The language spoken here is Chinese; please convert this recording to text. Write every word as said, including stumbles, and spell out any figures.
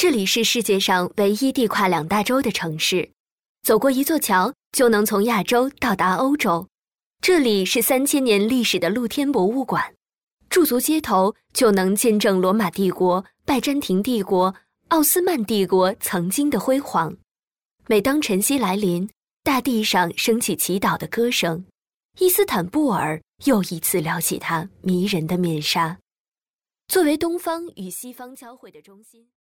这里是世界上唯一地跨两大洲的城市，走过一座桥就能从亚洲到达欧洲。这里是三千年历史的露天博物馆，驻足街头就能见证罗马帝国、拜占庭帝国、奥斯曼帝国曾经的辉煌。每当晨曦来临，大地上升起祈祷的歌声，伊斯坦布尔又一次撩起它迷人的面纱。作为东方与西方交汇的中心，